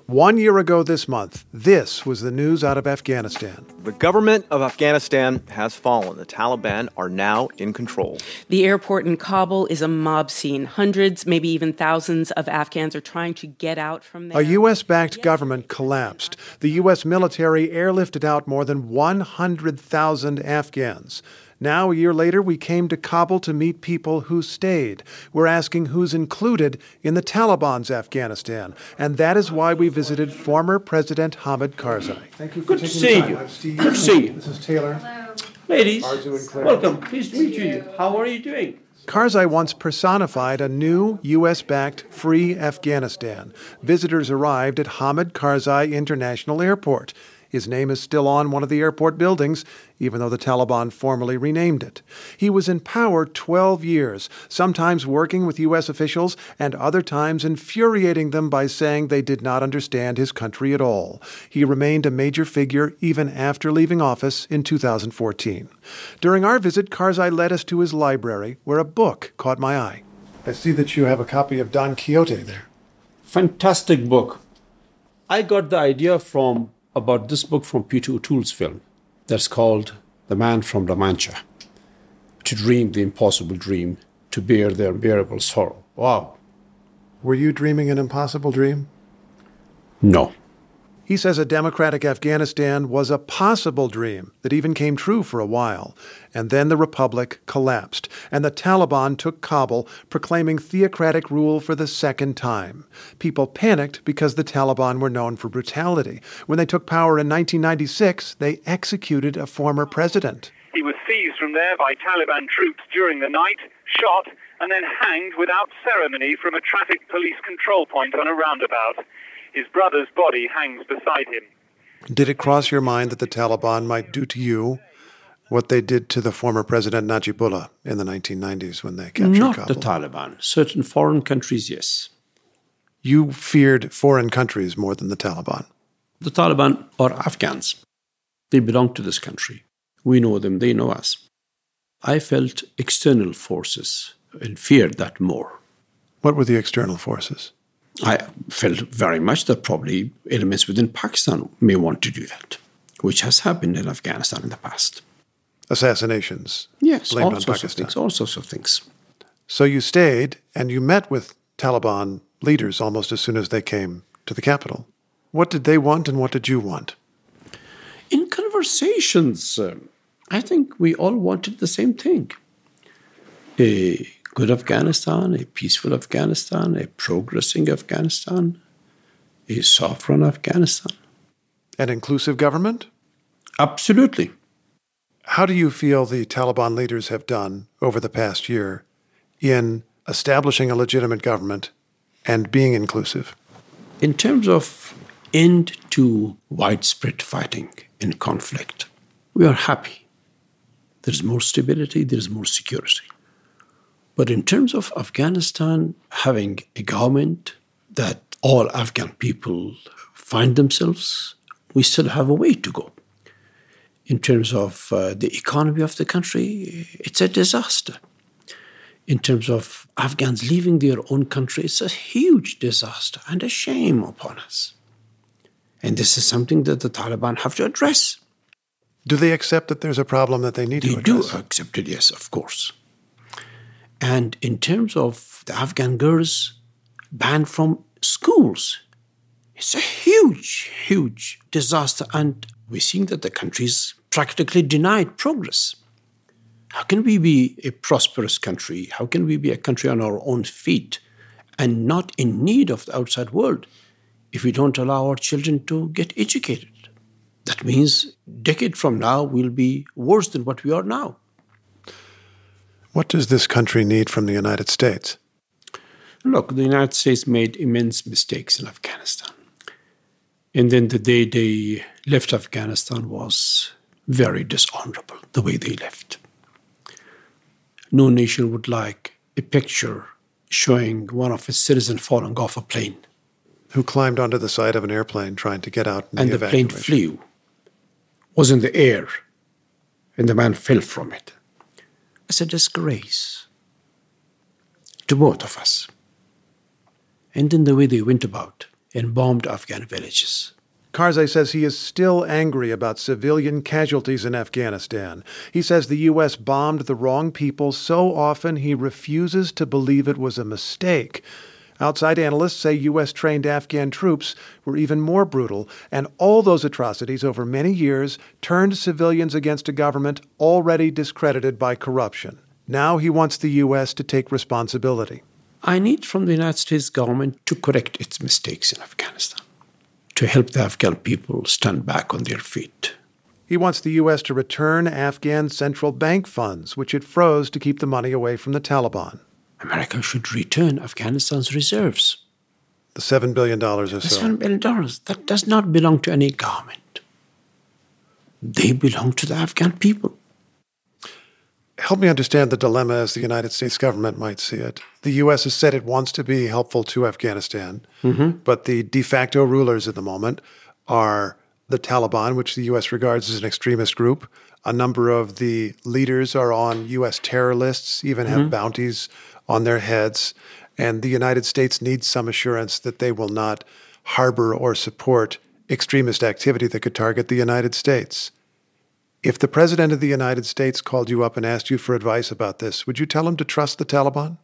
1 year ago this month, this was the news out of Afghanistan. The government of Afghanistan has fallen. The Taliban are now in control. The airport in Kabul is a mob scene. Hundreds, maybe even thousands of Afghans are trying to get out from there. A U.S.-backed government collapsed. The U.S. military airlifted out more than 100,000 Afghans. Now, a year later, we came to Kabul to meet people who stayed. We're asking who's included in the Taliban's Afghanistan. And that is why we visited former President Hamid Karzai. Thank you for Good to see you. Good to see you. This is Taylor. Hello. Ladies, welcome. Pleased to meet you. How are you doing? Karzai once personified a new U.S.-backed free Afghanistan. Visitors arrived at Hamid Karzai International Airport. His name is still on one of the airport buildings, even though the Taliban formally renamed it. He was in power 12 years, sometimes working with U.S. officials and other times infuriating them by saying they did not understand his country at all. He remained a major figure even after leaving office in 2014. During our visit, Karzai led us to his library, where a book caught my eye. I see that you have a copy of Don Quixote there. Fantastic book. I got the idea about this book from Peter O'Toole's film that's called The Man from La Mancha. To dream the impossible dream, to bear the unbearable sorrow. Wow. Were you dreaming an impossible dream? No. He says a democratic Afghanistan was a possible dream that even came true for a while. And then the republic collapsed, and the Taliban took Kabul, proclaiming theocratic rule for the second time. People panicked because the Taliban were known for brutality. When they took power in 1996, they executed a former president. He was seized from there by Taliban troops during the night, shot, and then hanged without ceremony from a traffic police control point on a roundabout. His brother's body hangs beside him. Did it cross your mind that the Taliban might do to you what they did to the former President Najibullah in the 1990s when they captured Not Kabul? the Taliban. Certain foreign countries, yes. You feared foreign countries more than the Taliban. The Taliban are Afghans. They belong to this country. We know them, they know us. I felt external forces and feared that more. What were the external forces? I felt very much that probably elements within Pakistan may want to do that, which has happened in Afghanistan in the past. Assassinations? Yes, blamed all on sorts Pakistan. of things, all sorts of things. So you stayed and you met with Taliban leaders almost as soon as they came to the capital. What did they want and what did you want? In conversations, I think we all wanted the same thing. A good Afghanistan, a peaceful Afghanistan, a progressing Afghanistan, a sovereign Afghanistan. An inclusive government? Absolutely. How do you feel the Taliban leaders have done over the past year in establishing a legitimate government and being inclusive? In terms of end to widespread fighting and conflict, we are happy. There's more stability, there's more security. But in terms of Afghanistan having a government that all Afghan people find themselves, we still have a way to go. In terms of the economy of the country, it's a disaster. In terms of Afghans leaving their own country, it's a huge disaster and a shame upon us. And this is something that the Taliban have to address. Do they accept that there's a problem that they need to address? They do accept it, yes, of course. And in terms of the Afghan girls banned from schools, it's a huge, huge disaster. And we're seeing that the country's practically denied progress. How can we be a prosperous country? How can we be a country on our own feet and not in need of the outside world if we don't allow our children to get educated? That means a decade from now, we'll be worse than what we are now. What does this country need from the United States? Look, the United States made immense mistakes in Afghanistan. And then the day they left Afghanistan was very dishonorable, the way they left. No nation would like a picture showing one of its citizens falling off a plane. Who climbed onto the side of an airplane trying to get out in and the plane flew, was in the air, and the man fell from it. It's a disgrace to both of us. And then the way they went about, and bombed Afghan villages. Karzai says he is still angry about civilian casualties in Afghanistan. He says the U.S. bombed the wrong people so often he refuses to believe it was a mistake. Outside analysts say U.S.-trained Afghan troops were even more brutal, and all those atrocities over many years turned civilians against a government already discredited by corruption. Now he wants the U.S. to take responsibility. I need from the United States government to correct its mistakes in Afghanistan, to help the Afghan people stand back on their feet. He wants the U.S. to return Afghan central bank funds, which it froze to keep the money away from the Taliban. America should return Afghanistan's reserves. The $7 billion or so. The $7 billion, that does not belong to any government. They belong to the Afghan people. Help me understand the dilemma as the United States government might see it. The U.S. has said it wants to be helpful to Afghanistan, but the de facto rulers at the moment are the Taliban, which the U.S. regards as an extremist group. A number of the leaders are on U.S. terror lists, even have bounties on their heads. And the United States needs some assurance that they will not harbor or support extremist activity that could target the United States. If the President of the United States called you up and asked you for advice about this, would you tell him to trust the Taliban?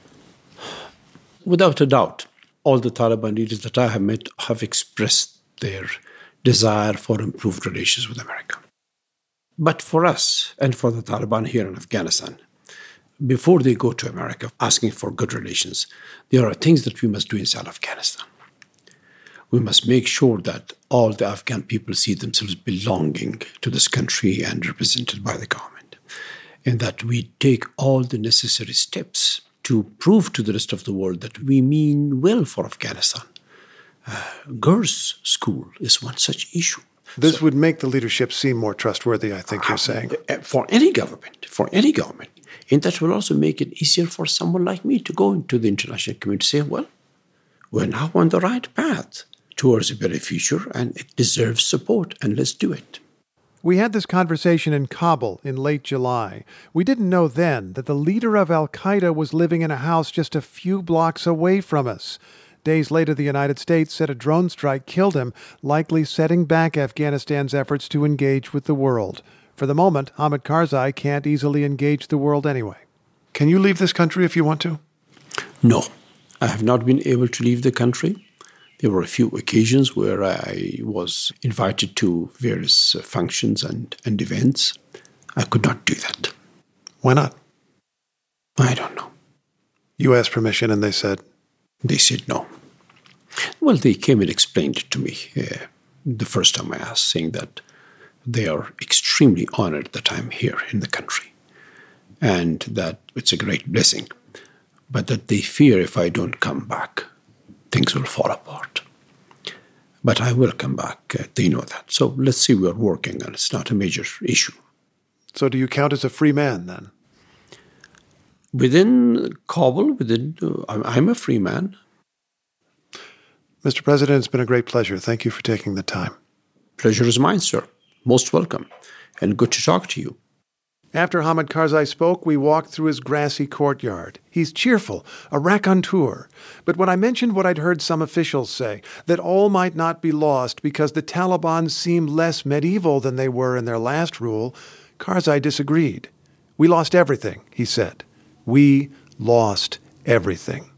Without a doubt, all the Taliban leaders that I have met have expressed their desire for improved relations with America. But for us and for the Taliban here in Afghanistan, before they go to America asking for good relations, there are things that we must do inside Afghanistan. We must make sure that all the Afghan people see themselves belonging to this country and represented by the government, and that we take all the necessary steps to prove to the rest of the world that we mean well for Afghanistan. Girls' school is one such issue. This would make the leadership seem more trustworthy, I think you're saying. For any government. And that will also make it easier for someone like me to go into the international community and say, well, we're now on the right path towards a better future, and it deserves support, and let's do it. We had this conversation in Kabul in late July. We didn't know then that the leader of al-Qaeda was living in a house just a few blocks away from us. Days later, the United States said a drone strike killed him, likely setting back Afghanistan's efforts to engage with the world. For the moment, Hamid Karzai can't easily engage the world anyway. Can you leave this country if you want to? No, I have not been able to leave the country. There were a few occasions where I was invited to various functions and events. I could not do that. Why not? I don't know. You asked permission and they said? They said no. Well, they came and explained it to me the first time I asked, saying that they are extremely honored that I'm here in the country and that it's a great blessing, but that they fear if I don't come back, things will fall apart. But I will come back. They know that. So let's see, we're working, and it's not a major issue. So do you count as a free man then? Within Kabul, I'm a free man. Mr. President, it's been a great pleasure. Thank you for taking the time. Pleasure is mine, sir. Most welcome, and good to talk to you. After Hamid Karzai spoke, we walked through his grassy courtyard. He's cheerful, a raconteur. But when I mentioned what I'd heard some officials say, that all might not be lost because the Taliban seem less medieval than they were in their last rule, Karzai disagreed. We lost everything, he said. We lost everything.